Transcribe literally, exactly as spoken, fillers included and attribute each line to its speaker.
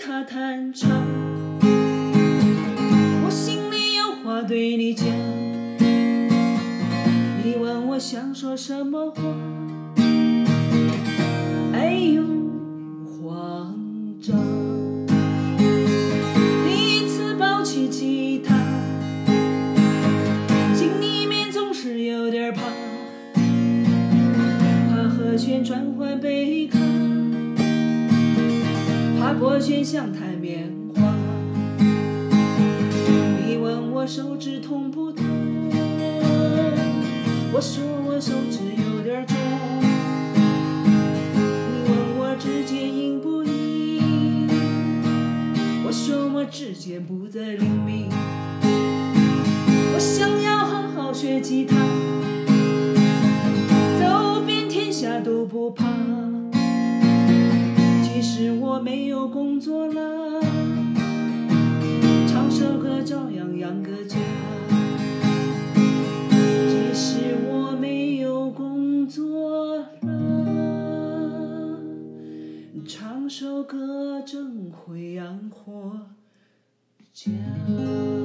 Speaker 1: 他弹唱，我心里有话对你讲，你问我想说什么话，哎呦慌张。第一次抱起吉他，心里面总是有点怕，怕和弦转换贝卡，怕拨弦像弹棉花。你问我手指痛不痛，我说我手指有点重。你问我指尖硬不硬，我说我指尖不再灵敏。我想要好好学吉他，走遍天下都不怕。即使我没有工作了，唱首歌照样养个家。即使我没有工作了，唱首歌正会养活家。